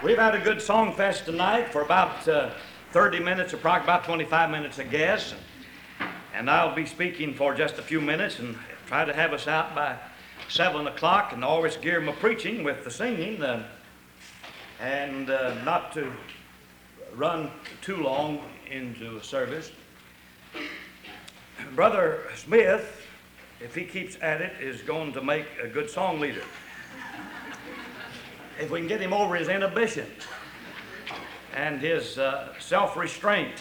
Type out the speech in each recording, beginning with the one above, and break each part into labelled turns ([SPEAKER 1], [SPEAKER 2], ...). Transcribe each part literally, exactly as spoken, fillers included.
[SPEAKER 1] We've had a good song fest tonight for about uh, thirty minutes, approximately about twenty-five minutes, I guess. And I'll be speaking for just a few minutes and try to have us out by seven o'clock, and always gear my preaching with the singing uh, and uh, not to run too long into a service. Brother Smith, if he keeps at it, is going to make a good song leader. If we can get him over his inhibitions and his uh, self-restraint.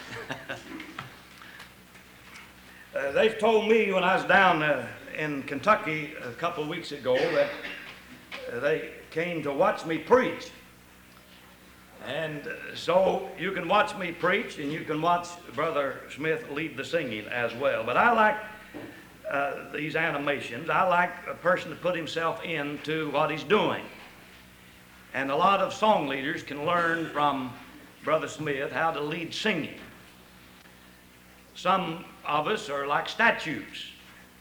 [SPEAKER 1] uh, they told me when I was down uh, in Kentucky a couple of weeks ago that uh, they came to watch me preach. And uh, so you can watch me preach and you can watch Brother Smith lead the singing as well. But I like uh, these animations. I like a person to put himself into what he's doing. And a lot of song leaders can learn from Brother Smith how to lead singing. Some of us are like statues.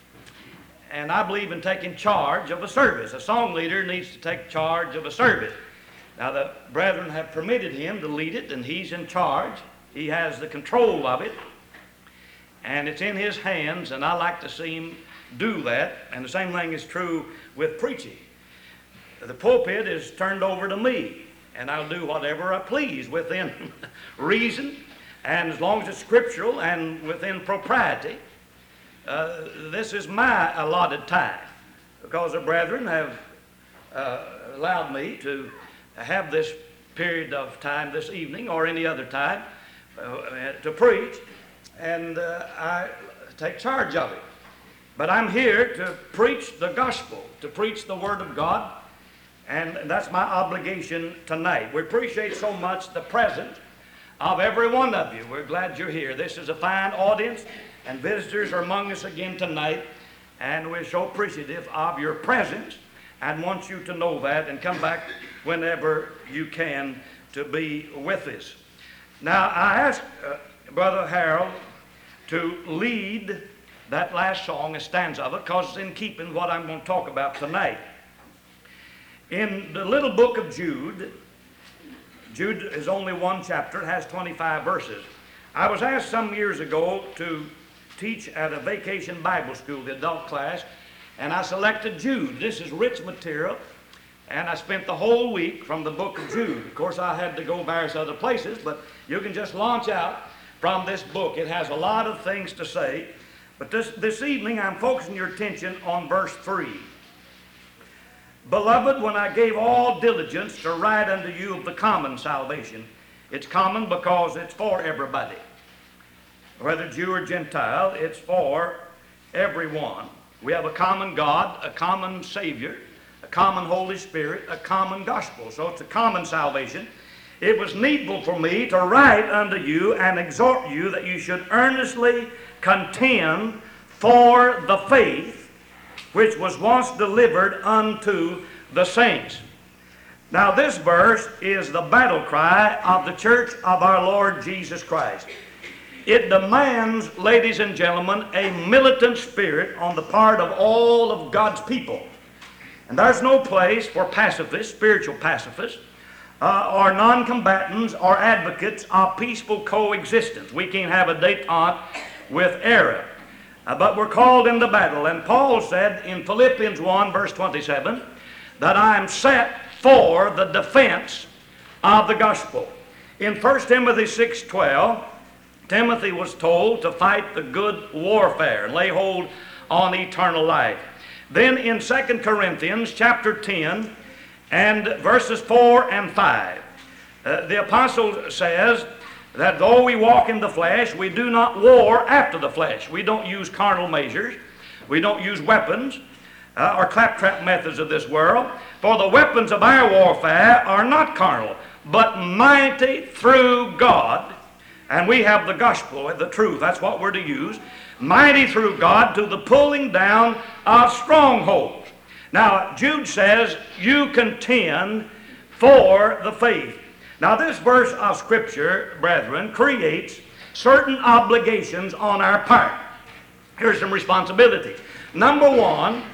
[SPEAKER 1] And I believe in taking charge of a service. A song leader needs to take charge of a service. Now the brethren have permitted him to lead it, and he's in charge. He has the control of it. And it's in his hands, and I like to see him do that. And the same thing is true with preaching. The pulpit is turned over to me, and I'll do whatever I please within reason, and as long as it's scriptural and within propriety. Uh, this is my allotted time, because the brethren have uh, allowed me to have this period of time this evening or any other time uh, to preach, and uh, I take charge of it. But I'm here to preach the gospel, to preach the Word of God. And that's my obligation tonight. We appreciate so much the presence of every one of you. We're glad you're here. This is a fine audience, and visitors are among us again tonight. And we're so appreciative of your presence and want you to know that and come back whenever you can to be with us. Now, I asked uh, Brother Harold to lead that last song, a stanza of it, because it's in keeping with what I'm going to talk about tonight. In the little book of Jude, Jude is only one chapter. It has twenty-five verses. I was asked some years ago to teach at a vacation Bible school, the adult class, and I selected Jude. This is rich material, and I spent the whole week from the book of Jude. Of course, I had to go various other places, but you can just launch out from this book. It has a lot of things to say, but this, this evening I'm focusing your attention on verse three. Beloved, when I gave all diligence to write unto you of the common salvation, it's common because it's for everybody. Whether Jew or Gentile, it's for everyone. We have a common God, a common Savior, a common Holy Spirit, a common gospel. So it's a common salvation. It was needful for me to write unto you and exhort you that you should earnestly contend for the faith which was once delivered unto the saints. Now this verse is the battle cry of the church of our Lord Jesus Christ. It demands, ladies and gentlemen, a militant spirit on the part of all of God's people. And there's no place for pacifists, spiritual pacifists, uh, or non-combatants or advocates of peaceful coexistence. We can't have a détente with error. Uh, but we're called into battle. And Paul said in Philippians one, verse twenty-seven, that I am set for the defense of the gospel. In First Timothy six twelve, Timothy was told to fight the good warfare and lay hold on eternal life. Then in Second Corinthians chapter ten and verses four and five, uh, the apostle says that though we walk in the flesh, we do not war after the flesh. We don't use carnal measures. We don't use weapons uh, or claptrap methods of this world. For the weapons of our warfare are not carnal, but mighty through God. And we have the gospel, the truth. That's what we're to use. Mighty through God to the pulling down of strongholds. Now, Jude says, you contend for the faith. Now, this verse of Scripture, brethren, creates certain obligations on our part. Here's some responsibilities. Number one,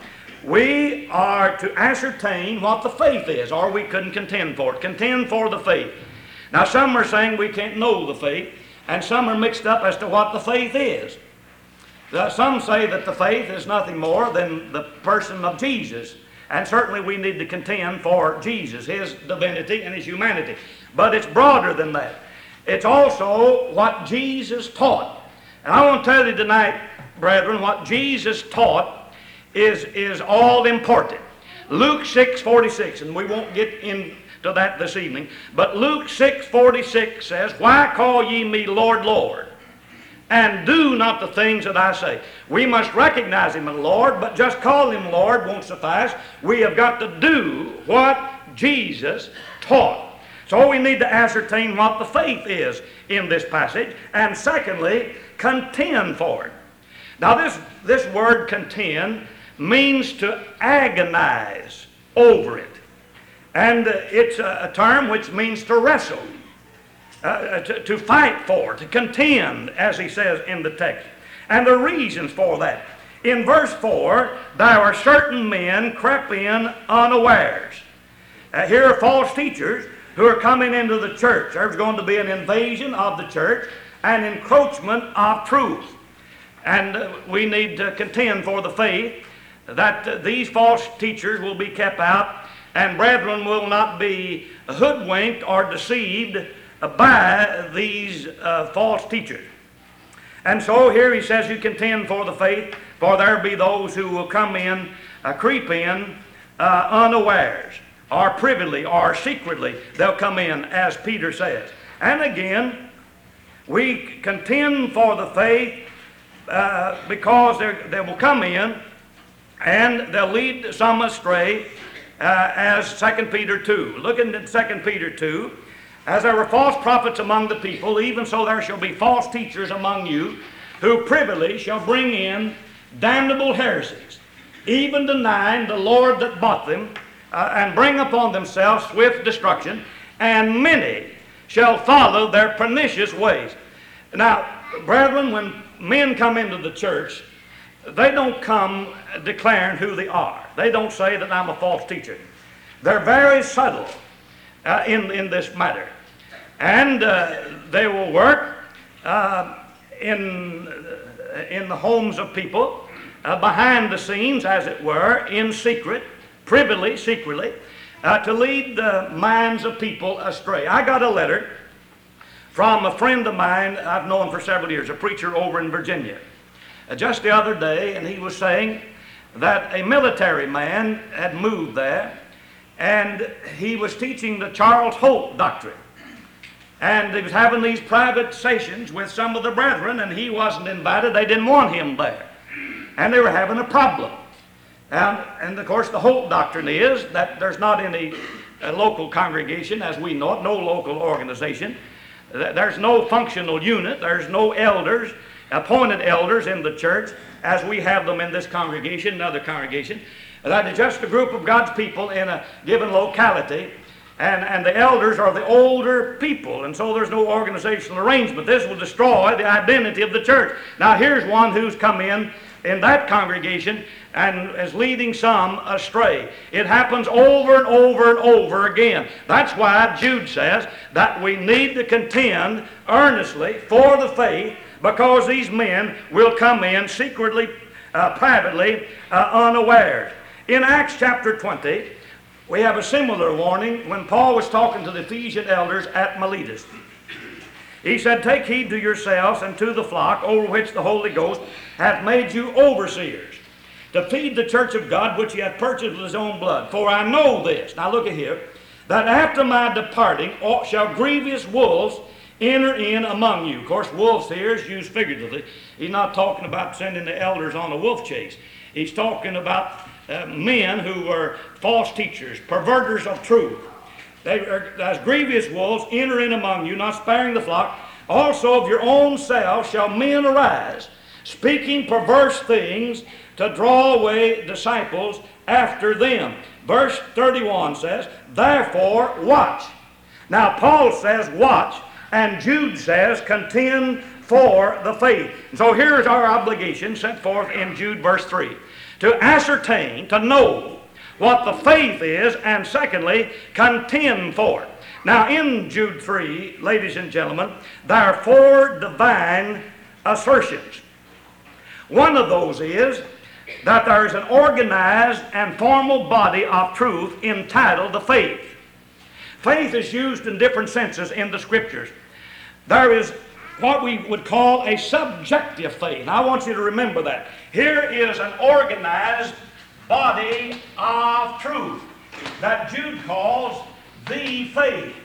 [SPEAKER 1] We are to ascertain what the faith is, or we couldn't contend for it. Contend for the faith. Now, some are saying we can't know the faith, and some are mixed up as to what the faith is. Uh, some say that the faith is nothing more than the person of Jesus. And certainly we need to contend for Jesus, his divinity and his humanity. But it's broader than that. It's also what Jesus taught. And I want to tell you tonight, brethren, what Jesus taught is, is all important. Luke six forty-six, and we won't get into that this evening, but Luke six forty-six says, "Why call ye me Lord, Lord, and do not the things that I say?" We must recognize him as Lord, but just call him Lord won't suffice. We have got to do what Jesus taught. So we need to ascertain what the faith is in this passage, and secondly, contend for it. Now this, this word contend means to agonize over it. And uh, it's a, a term which means to wrestle. Uh, to, to fight for, to contend, as he says in the text. And the reasons for that. In verse four, there are certain men crept in unawares. Uh, here are false teachers who are coming into the church. There's going to be an invasion of the church, an encroachment of truth. And uh, we need to contend for the faith that uh, these false teachers will be kept out, and brethren will not be hoodwinked or deceived by these uh, false teachers. And so here he says, you contend for the faith, for there be those who will come in, uh, creep in uh, unawares, or privily, or secretly. They'll come in, as Peter says. And again, we contend for the faith uh, because they will come in and they'll lead some astray, uh, as Second Peter two. Looking at Second Peter two, "As there were false prophets among the people, even so there shall be false teachers among you, who privily shall bring in damnable heresies, even denying the Lord that bought them, uh, and bring upon themselves swift destruction, and many shall follow their pernicious ways." Now, brethren, when men come into the church, they don't come declaring who they are. They don't say that I'm a false teacher. They're very subtle uh, in, in this matter. And uh, they will work uh, in, in the homes of people, uh, behind the scenes, as it were, in secret, privily, secretly, uh, to lead the minds of people astray. I got a letter from a friend of mine I've known for several years, a preacher over in Virginia, uh, just the other day, and he was saying that a military man had moved there, and he was teaching the Charles Holt doctrine. And he was having these private sessions with some of the brethren, and he wasn't invited. They didn't want him there. And they were having a problem. And, and of course, the Holt doctrine is that there's not any uh, local congregation, as we know it, no local organization. There's no functional unit. There's no elders, appointed elders in the church, as we have them in this congregation and other congregation. That is just a group of God's people in a given locality. And, and the elders are the older people, and so there's no organizational arrangement. This will destroy the identity of the church. Now here's one who's come in in that congregation and is leading some astray. It happens over and over and over again. That's why Jude says that we need to contend earnestly for the faith, because these men will come in secretly, uh, privately, uh, unawares. In Acts chapter twenty, we have a similar warning when Paul was talking to the Ephesian elders at Miletus. He said, "Take heed to yourselves and to the flock over which the Holy Ghost hath made you overseers, to feed the church of God which he hath purchased with his own blood. For I know this," now look at here, "that after my departing shall grievous wolves enter in among you." Of course, wolves here is used figuratively. He's not talking about sending the elders on a wolf chase. He's talking about Uh, men who were false teachers, perverters of truth. They are, as grievous wolves, enter in among you, not sparing the flock. "Also of your own selves shall men arise, speaking perverse things, to draw away disciples after them." Verse thirty-one says, "Therefore watch." Now Paul says watch, and Jude says contend for the faith. So here's our obligation set forth in Jude verse three. to ascertain, to know what the faith is, and secondly, contend for it. Now in Jude three, ladies and gentlemen, there are four divine assertions. One of those is that there is an organized and formal body of truth entitled the faith. Faith is used in different senses in the Scriptures. There is what we would call a subjective faith. Now, I want you to remember that. Here is an organized body of truth that Jude calls the faith.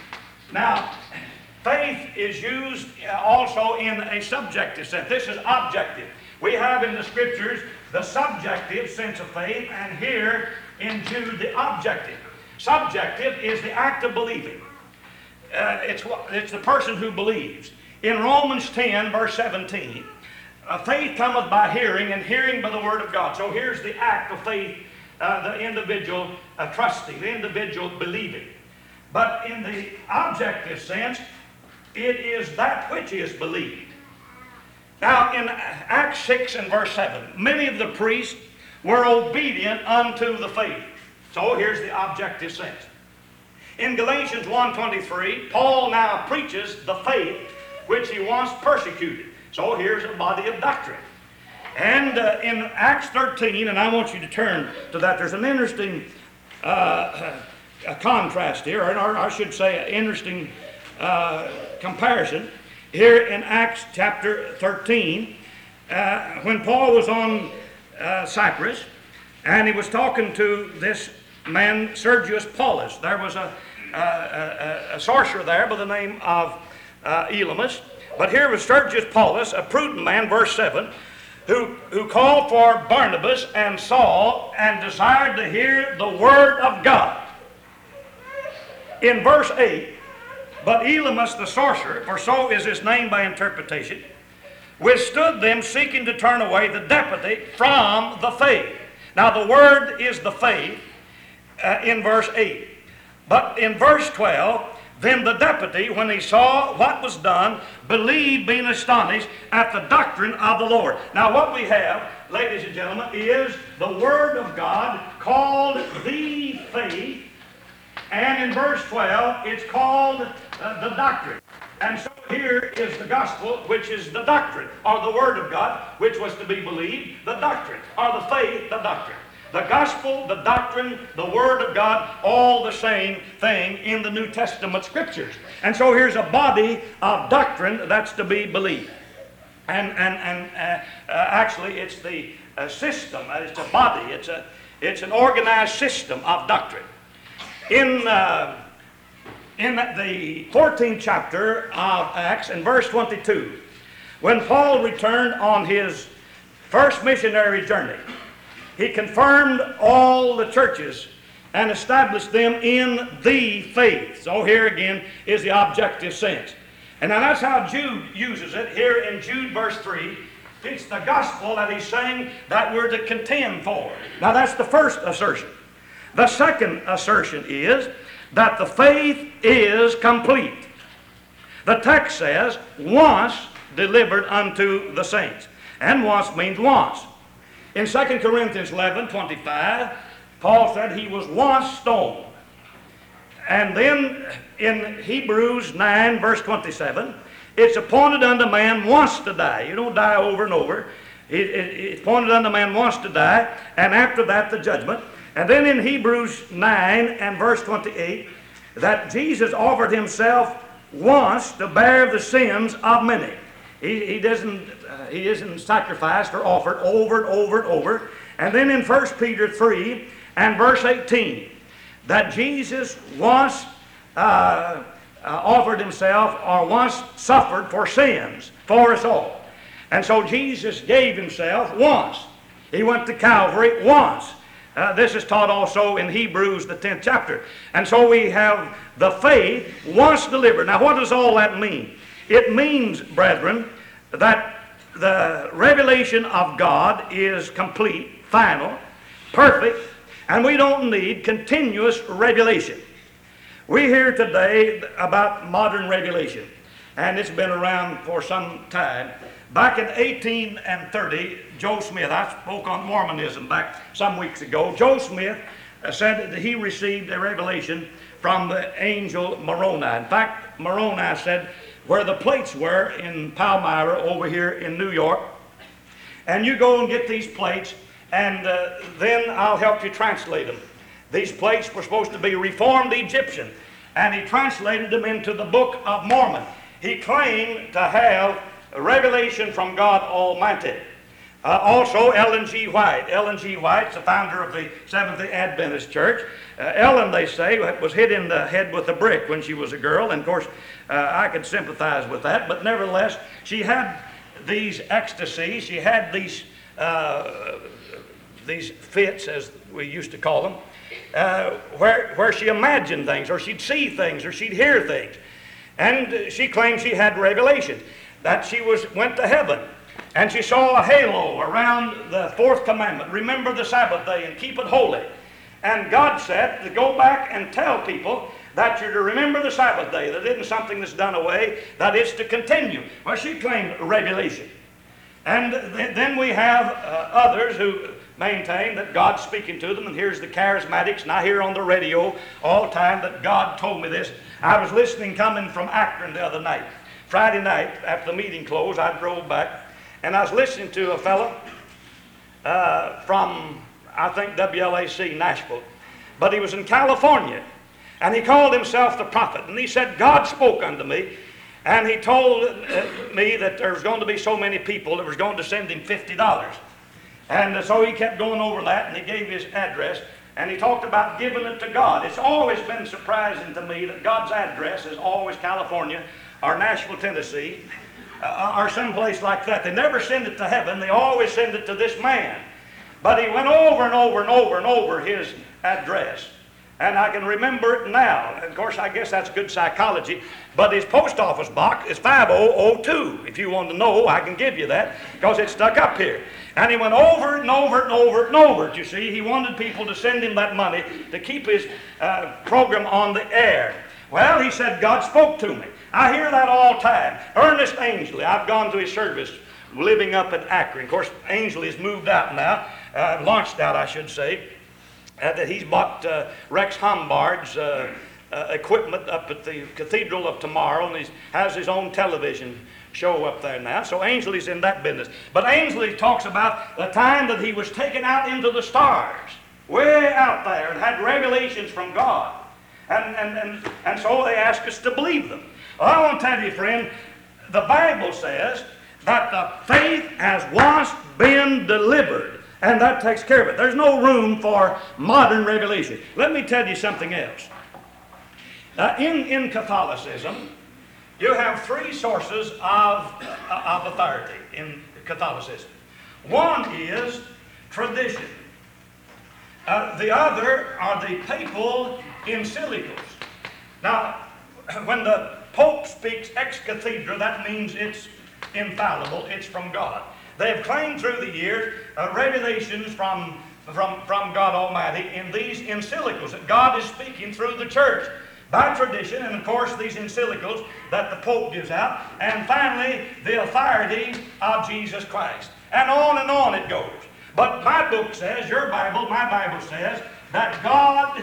[SPEAKER 1] Now, faith is used also in a subjective sense. This is objective. We have in the Scriptures the subjective sense of faith, and here in Jude the objective. Subjective is the act of believing. Uh, it's, it's the person who believes. In Romans ten, verse seventeen, uh, faith cometh by hearing, and hearing by the word of God. So here's the act of faith, uh, the individual uh, trusting, the individual believing. But in the objective sense, it is that which is believed. Now in Acts six and verse seven, many of the priests were obedient unto the faith. So here's the objective sense. In Galatians one twenty-three, Paul now preaches the faith which he once persecuted. So here's a body of doctrine. And uh, in Acts thirteen, and I want you to turn to that, there's an interesting uh, a contrast here, or, or I should say an interesting uh, comparison. Here in Acts chapter thirteen, uh, when Paul was on uh, Cyprus, and he was talking to this man, Sergius Paulus. There was a, a, a, a sorcerer there by the name of uh, Elymas. But here was Sergius Paulus, a prudent man, verse seven, who, who called for Barnabas and Saul and desired to hear the word of God. In verse eight, but Elymas the sorcerer, for so is his name by interpretation, withstood them, seeking to turn away the deputy from the faith. Now the word is the faith uh, in verse eight. But in verse twelve, then the deputy, when he saw what was done, believed, being astonished at the doctrine of the Lord. Now what we have, ladies and gentlemen, is the word of God called the faith. And in verse twelve, it's called uh, the doctrine. And so here is the gospel, which is the doctrine, or the word of God, which was to be believed, the doctrine, or the faith, the doctrine. The gospel, the doctrine, the word of God, all the same thing in the New Testament Scriptures. And so here's a body of doctrine that's to be believed. And, and, and uh, uh, actually it's the uh, system, it's a body, it's, a, it's an organized system of doctrine. In, uh, in the fourteenth chapter of Acts, in verse twenty-two, when Paul returned on his first missionary journey, he confirmed all the churches and established them in the faith. So here again is the objective sense. And now that's how Jude uses it here in Jude verse three. It's the gospel that he's saying that we're to contend for. Now that's the first assertion. The second assertion is that the faith is complete. The text says, once delivered unto the saints. And once means once. In Second Corinthians eleven twenty-five, Paul said he was once stoned. And then in Hebrews nine verse twenty-seven, it's appointed unto man once to die. You don't die over and over. It, it, it's appointed unto man once to die, and after that the judgment. And then in Hebrews nine and verse twenty-eight, that Jesus offered himself once to bear the sins of many. He, he doesn't uh, he isn't sacrificed or offered over and over and over. And then in First Peter three and verse eighteen, that Jesus once uh, uh, offered himself or once suffered for sins for us all. And so Jesus gave himself once. He went to Calvary once. Uh, this is taught also in Hebrews, the tenth chapter. And so we have the faith once delivered. Now what does all that mean? It means, brethren, that the revelation of God is complete, final, perfect, and we don't need continuous revelation. We hear today about modern revelation, and it's been around for some time. Back in eighteen thirty, Joe Smith, I spoke on Mormonism back some weeks ago. Joe Smith uh, said that he received a revelation from the angel Moroni. In fact, Moroni said where the plates were in Palmyra over here in New York, and you go and get these plates, and uh, then I'll help you translate them. These plates were supposed to be Reformed Egyptian, and he translated them into the Book of Mormon. He claimed to have a revelation from God Almighty. Uh, also, Ellen G. White. Ellen G. White's the founder of the Seventh-day Adventist Church. Uh, Ellen, they say, was hit in the head with a brick when she was a girl, and of course, uh, I could sympathize with that, but nevertheless, she had these ecstasies, she had these, uh, these fits, as we used to call them, uh, where, where she imagined things, or she'd see things, or she'd hear things. And she claimed she had revelation, that she was went to heaven, and she saw a halo around the fourth commandment, remember the Sabbath day and keep it holy. And God said to go back and tell people that you're to remember the Sabbath day, that isn't something that's done away, that it's to continue. Well, she claimed revelation. And th then we have uh, others who maintain that God's speaking to them, and here's the charismatics, and I hear on the radio all the time that God told me this. I was listening coming from Akron the other night. Friday night, after the meeting closed, I drove back, and I was listening to a fellow uh, from, I think, W L A C, Nashville. But he was in California, and he called himself the prophet. And he said, God spoke unto me, and he told uh, me that there was going to be so many people that was going to send him fifty dollars. And uh, so he kept going over that, and he gave his address, and he talked about giving it to God. It's always been surprising to me that God's address is always California or Nashville, Tennessee, uh, or someplace like that. They never send it to heaven. They always send it to this man. But he went over and over and over and over his address. And I can remember it now. Of course, I guess that's good psychology. But his post office box is five oh oh two. If you want to know, I can give you that, because it's stuck up here. And he went over and over and over and over it, you see. He wanted people to send him that money to keep his uh, program on the air. Well, he said, God spoke to me. I hear that all the time. Ernest Angley, I've gone to his service living up in Akron. Of course, Angley's moved out now, uh, launched out, I should say. Uh, that he's bought uh, Rex Humbard's uh, uh, equipment up at the Cathedral of Tomorrow, and he has his own television show up there now. So Ainsley's in that business. But Ainsley talks about the time that he was taken out into the stars, way out there, and had revelations from God. And, and, and, and so they ask us to believe them. Well, I want to tell you, friend, the Bible says that the faith has once been delivered. And that takes care of it. There's no room for modern revelation. Let me tell you something else. Uh, in, in Catholicism, you have three sources of, uh, of authority in Catholicism. One is tradition. Uh, the other are the papal encyclicals. Now, when the Pope speaks ex cathedra, that means it's infallible, it's from God. They have claimed through the years uh, revelations from, from, from God Almighty in these encyclicals that God is speaking through the church by tradition, and of course these encyclicals that the Pope gives out, and finally the authority of Jesus Christ. And on and on it goes. But my book says, your Bible, my Bible says, that God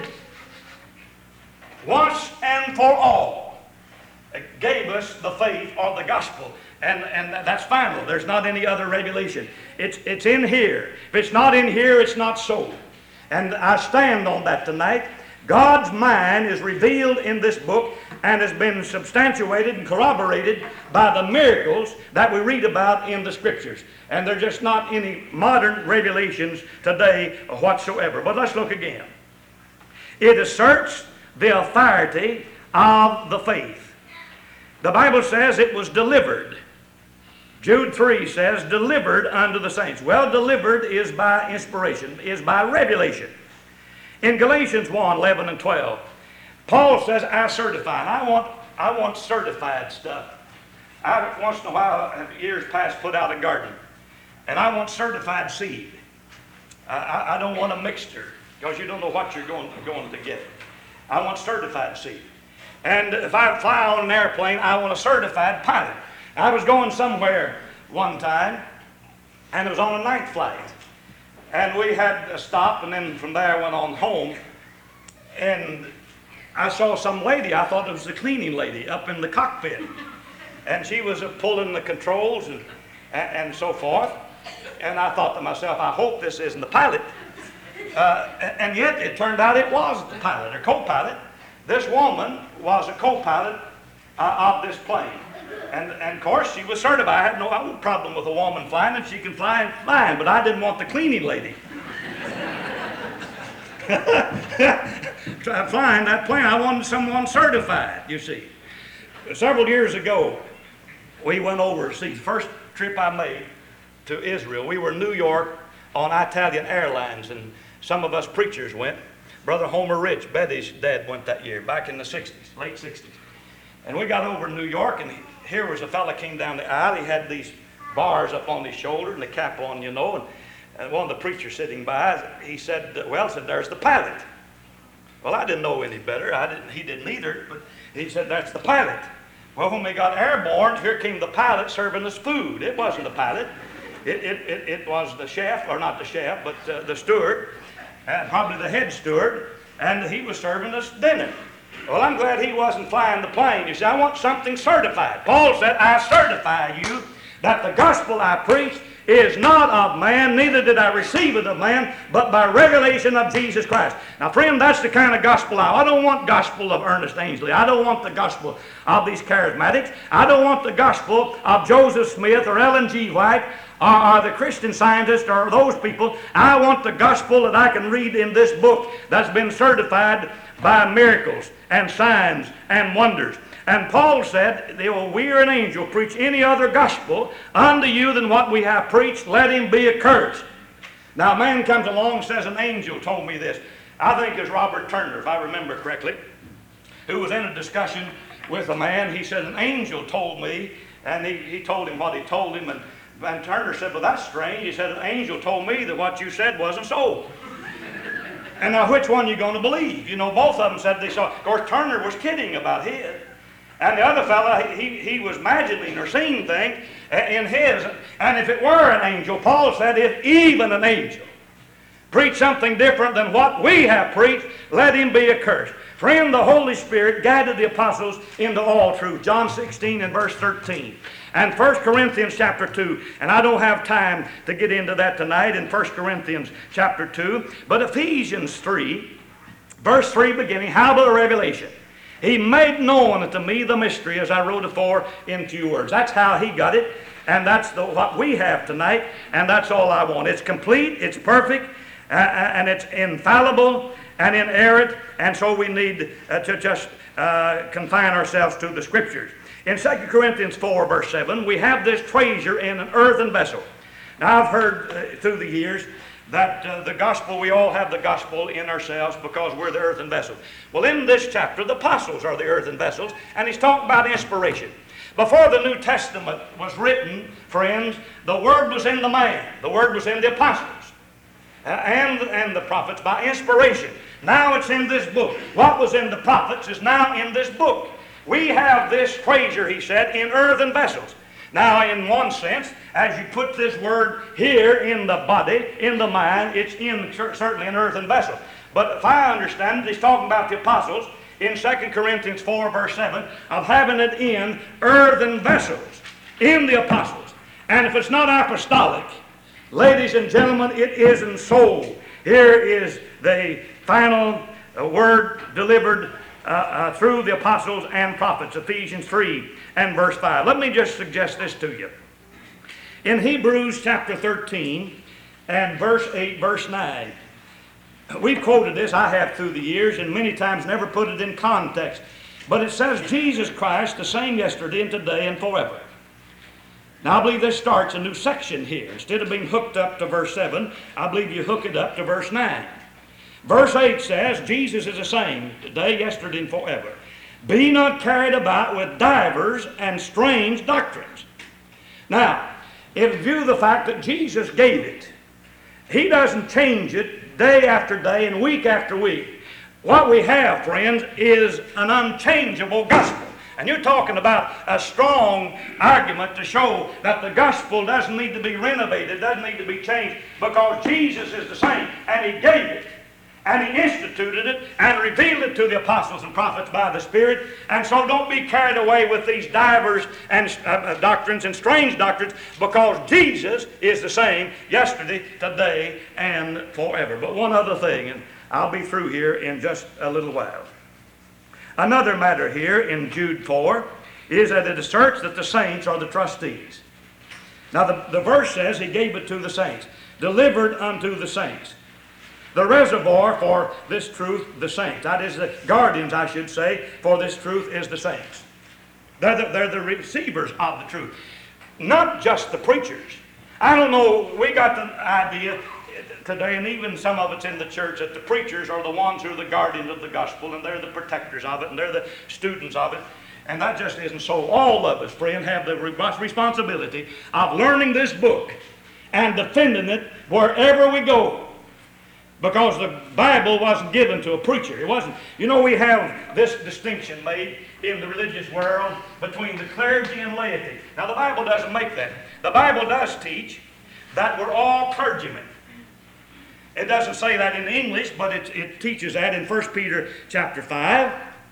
[SPEAKER 1] once and for all gave us the faith or the gospel. And, and that's final. There's not any other revelation. It's, it's in here. If it's not in here, it's not so. And I stand on that tonight. God's mind is revealed in this book and has been substantiated and corroborated by the miracles that we read about in the Scriptures. And there's just not any modern revelations today whatsoever. But let's look again. It asserts the authority of the faith. The Bible says it was delivered. Jude three says, delivered unto the saints. Well, delivered is by inspiration, is by revelation. In Galatians one, eleven and twelve, Paul says, I certify. And I want, I want certified stuff. I, once in a while, have years past, put out a garden. And I want certified seed. I, I, I don't want a mixture, because you don't know what you're going, going to get. I want certified seed. And if I fly on an airplane, I want a certified pilot. I was going somewhere one time, and it was on a night flight. And we had to stop, and then from there went on home. And I saw some lady, I thought it was the cleaning lady, up in the cockpit. And she was uh, pulling the controls and, and, and so forth. And I thought to myself, I hope this isn't the pilot. Uh, and yet it turned out it was the pilot, or co-pilot. This woman was a co-pilot uh, of this plane. And, and of course, she was certified. I had no problem with a woman flying. If she can fly, fine. But I didn't want the cleaning lady. Flying that plane, I wanted someone certified, you see. Several years ago, we went overseas. The first trip I made to Israel, we were in New York on Italian Airlines, and some of us preachers went. Brother Homer Rich, Betty's dad, went that year, back in the sixties, late sixties. And we got over to New York, and he, here was a fella came down the aisle. He had these bars up on his shoulder and the cap on, you know, and, and one of the preachers sitting by, he said, well, said, there's the pilot. Well, I didn't know any better. I didn't, he didn't either, but he said, that's the pilot. Well, when we got airborne, here came the pilot serving us food. It wasn't the pilot. It, it, it, it was the chef, or not the chef, but uh, the steward, and probably the head steward, and he was serving us dinner. Well, I'm glad he wasn't flying the plane. You see, I want something certified. Paul said, I certify you that the gospel I preach is not of man, neither did I receive it of man, but by revelation of Jesus Christ. Now, friend, that's the kind of gospel I, I don't want gospel of Ernest Ainsley. I don't want the gospel of these charismatics. I don't want the gospel of Joseph Smith or Ellen G. White or, or the Christian Scientist or those people. I want the gospel that I can read in this book that's been certified by miracles and signs and wonders. And Paul said, "Will we or an angel preach any other gospel unto you than what we have preached? Let him be accursed." Now a man comes along and says, an angel told me this. I think it's Robert Turner, if I remember correctly, who was in a discussion with a man. He said, an angel told me, and he, he told him what he told him. And, and Turner said, well, that's strange. He said, an angel told me that what you said wasn't so. And now which one are you going to believe? You know, both of them said they saw. Of course, Turner was kidding about his. And the other fellow, he, he was imagining or seeing things in his. And if it were an angel, Paul said, if even an angel preach something different than what we have preached, let him be accursed. Friend, the Holy Spirit guided the apostles into all truth. John sixteen and verse thirteen. And First Corinthians chapter two. And I don't have time to get into that tonight in First Corinthians chapter two. But Ephesians three, verse three beginning, how about a revelation? He made known unto me the mystery, as I wrote afore in few words. That's how he got it, and that's the, what we have tonight, and that's all I want. It's complete, it's perfect, uh, and it's infallible and inerrant, and so we need uh, to just uh, confine ourselves to the Scriptures. In Second Corinthians four, verse seven, we have this treasure in an earthen vessel. Now, I've heard uh, through the years that uh, the gospel, we all have the gospel in ourselves because we're the earthen vessels. Well, in this chapter, the apostles are the earthen vessels, and he's talking about inspiration. Before the New Testament was written, friends, the Word was in the man. The Word was in the apostles uh, and, and the prophets by inspiration. Now it's in this book. What was in the prophets is now in this book. We have this treasure, he said, in earthen vessels. Now, in one sense, as you put this word here in the body, in the mind, it's in certainly an earthen vessel. But if I understand it, he's talking about the apostles in Second Corinthians four, verse seven, of having it in earthen vessels, in the apostles. And if it's not apostolic, ladies and gentlemen, it isn't so. Here is the final uh, word delivered Uh, uh, through the apostles and prophets, Ephesians three and verse five. Let me just suggest this to you. In Hebrews chapter thirteen and verse eight, verse nine, we've quoted this, I have through the years, and many times never put it in context. But it says, Jesus Christ, the same yesterday and today and forever. Now I believe this starts a new section here. Instead of being hooked up to verse seven, I believe you hook it up to verse nine. Verse eight says, Jesus is the same today, yesterday, and forever. Be not carried about with divers and strange doctrines. Now, in view of the fact that Jesus gave it, he doesn't change it day after day and week after week. What we have, friends, is an unchangeable gospel. And you're talking about a strong argument to show that the gospel doesn't need to be renovated, doesn't need to be changed, because Jesus is the same, and He gave it, and He instituted it, and revealed it to the apostles and prophets by the Spirit. And so don't be carried away with these divers and uh, doctrines and strange doctrines, because Jesus is the same yesterday, today, and forever. But one other thing, and I'll be through here in just a little while. Another matter here in Jude four is that it asserts that the saints are the trustees. Now the, the verse says He gave it to the saints, delivered unto the saints. The reservoir for this truth, the saints. That is, the guardians, I should say, for this truth is the saints. They're the, they're the receivers of the truth, not just the preachers. I don't know, we got the idea today, and even some of it's in the church, that the preachers are the ones who are the guardians of the gospel, and they're the protectors of it, and they're the students of it. And that just isn't so. All of us, friend, have the responsibility of learning this book and defending it wherever we go. Because the Bible wasn't given to a preacher. It wasn't. You know, we have this distinction made in the religious world between the clergy and laity. Now, the Bible doesn't make that. The Bible does teach that we're all clergymen. It doesn't say that in English, but it, it teaches that in First Peter chapter five.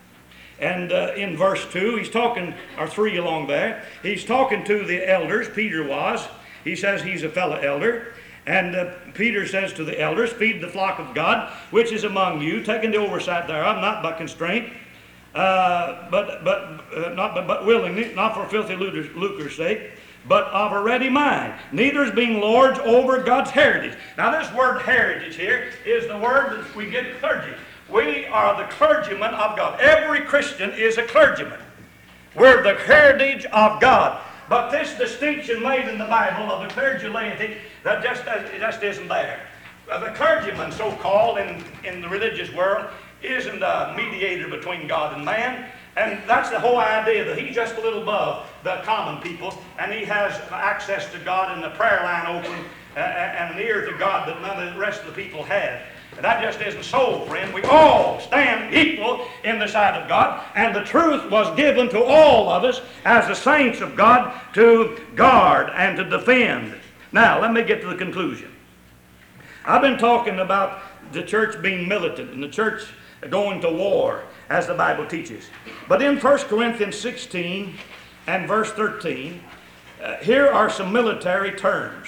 [SPEAKER 1] And uh, in verse two, he's talking, or three along there, he's talking to the elders. Peter was. He says he's a fellow elder. And uh, Peter says to the elders, feed the flock of God, which is among you, taking the oversight thereof, not by constraint, uh, but but uh, not but, but willingly, not for filthy lucre's sake, but of a ready mind, neither as being lords over God's heritage. Now this word heritage here is the word that we get clergy. We are the clergymen of God. Every Christian is a clergyman. We're the heritage of God. But this distinction made in the Bible of the clergy laity, that just, it just isn't there. The clergyman, so-called, in, in the religious world, isn't a mediator between God and man. And that's the whole idea, that he's just a little above the common people, and he has access to God and the prayer line open uh, and an ear to God that none of the rest of the people have. And that just isn't so, friend. We all stand equal in the sight of God, and the truth was given to all of us as the saints of God to guard and to defend. Now, let me get to the conclusion. I've been talking about the church being militant and the church going to war, as the Bible teaches. But in First Corinthians sixteen and verse thirteen, uh, here are some military terms.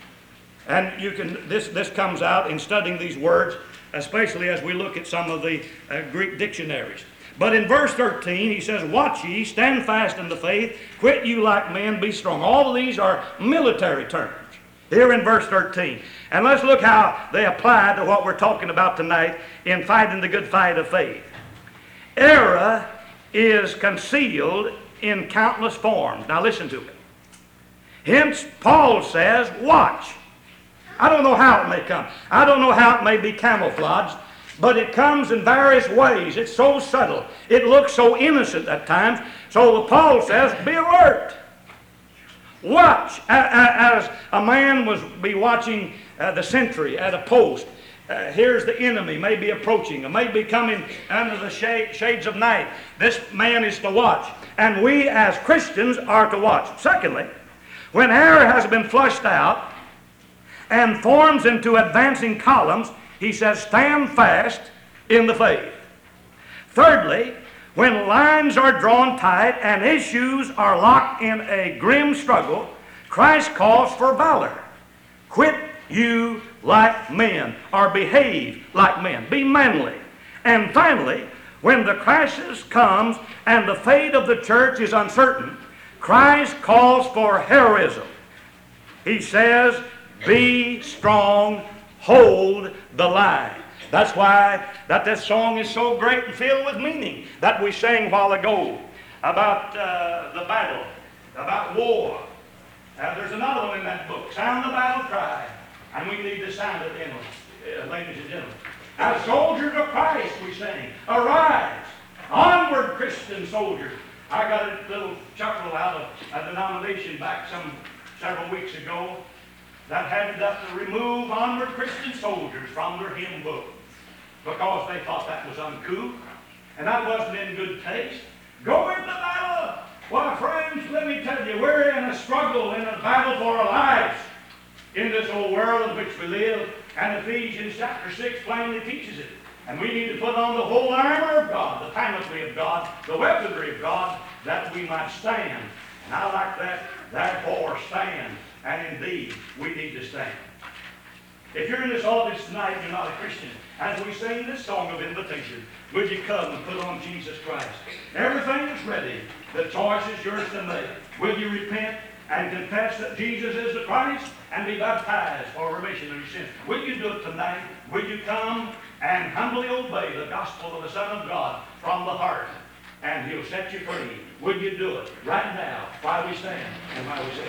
[SPEAKER 1] And you can this, this comes out in studying these words, especially as we look at some of the uh, Greek dictionaries. But in verse thirteen, he says, watch ye, stand fast in the faith, quit you like men, be strong. All of these are military terms here in verse thirteen. And let's look how they apply to what we're talking about tonight in fighting the good fight of faith. Error is concealed in countless forms. Now listen to me. Hence, Paul says, watch. I don't know how it may come. I don't know how it may be camouflaged, but it comes in various ways. It's so subtle. It looks so innocent at times. So Paul says, be alert. Watch. As a man was be watching uh, the sentry at a post. Uh, here's the enemy, maybe approaching, or maybe coming under the shade, shades of night. This man is to watch. And we as Christians are to watch. Secondly, when error has been flushed out and forms into advancing columns, he says, stand fast in the faith. Thirdly, when lines are drawn tight and issues are locked in a grim struggle, Christ calls for valor. Quit you like men, or behave like men. Be manly. And finally, when the crisis comes and the fate of the church is uncertain, Christ calls for heroism. He says, be strong, hold the line. That's why that this song is so great and filled with meaning that we sang a while ago about uh, the battle, about war. Uh, there's another one in that book, Sound the Battle Cry. And we need to sound it in, uh, ladies and gentlemen. As soldiers of Christ, we sing, arise, onward, Christian soldiers. I got a little chuckle out of a denomination back some several weeks ago that had to remove onward, Christian soldiers from their hymn book because they thought that was uncouth and that wasn't in good taste. Go into battle that we're in a struggle, in a battle for our lives in this old world in which we live. And Ephesians chapter six plainly teaches it. And we need to put on the whole armor of God, the panoply of God, the weaponry of God, that we might stand. And I like that. Therefore stand. And indeed, we need to stand. If you're in this audience tonight and you're not a Christian, as we sing this song of invitation, would you come and put on Jesus Christ? Everything is ready. The choice is yours to make. Will you repent and confess that Jesus is the Christ and be baptized for remission of your sins? Will you do it tonight? Will you come and humbly obey the gospel of the Son of God from the heart? And He'll set you free. Will you do it right now while we stand and while we sing?